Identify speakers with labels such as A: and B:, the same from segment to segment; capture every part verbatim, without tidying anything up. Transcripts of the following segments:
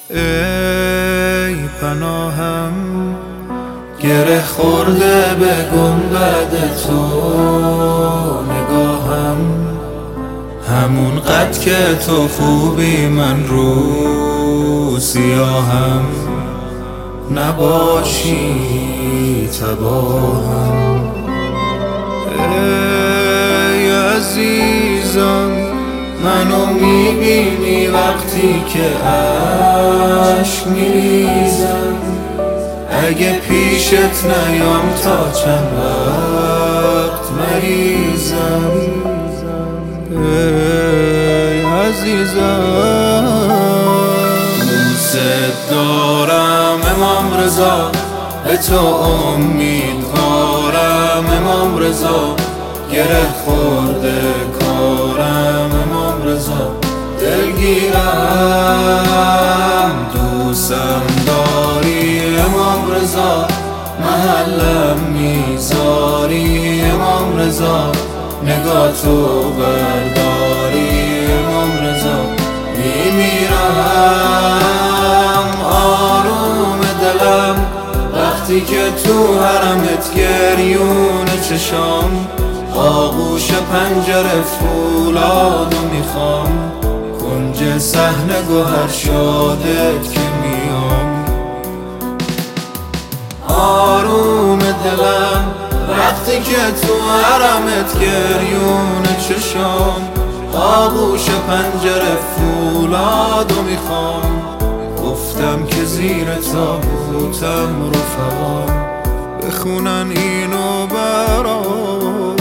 A: ای پناهم گره خورده به گنبد تو نگاهم، همون قد که تو خوبی من رو سیاهم، نباشی تباهم. ای عزیزم منو میبینی وقتی که اشک میریزم، اگه پیشت نیام تا چند وقت مریضم. ای عزیزم دوست دارم امام رضا، به تو امیدوارم امام رضا، گره خورده کارم امام رضا، دلگیرم دوستم داری امام رضا، محلم میذاری امام رضا، نگاه تو برداری امام رضا، میمیرم آروم دلم وقتی که تو حرمت گریون چشام، آغوش پنجره فولادو میخوام، کنج صحنه گوهر شادت که میام. آروم دلم وقتی که تو حرمت گریون چشام، آغوش پنجره فولادو میخوام، گفتم که زیر تابوتم رفقام بخونن اینو برام.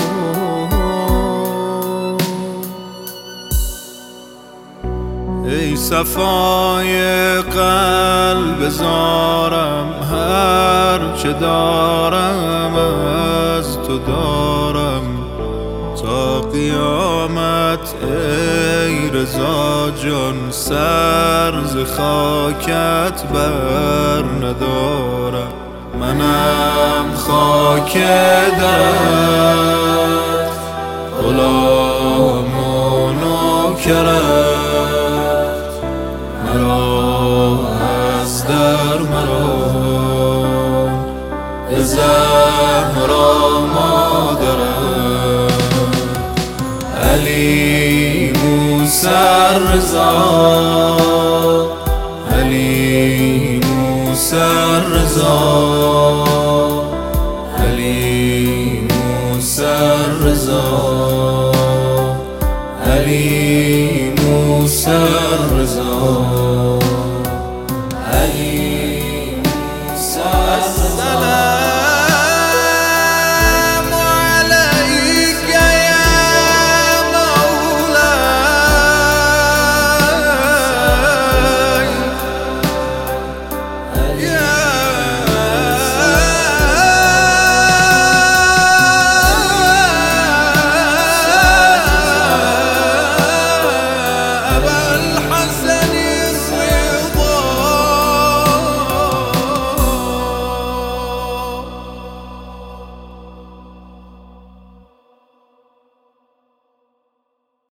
A: ای صفای قلب زارم، هر چه دارم از تو دارم تا قیامت. ای رضا جان سر ز خاکت بر ندارم، منم خاک درت غلام و نوکرت، مرا از در مرا به زهرا مادرت، علی موسی رضا، علی موسی رضا، علی موسی رضا، علی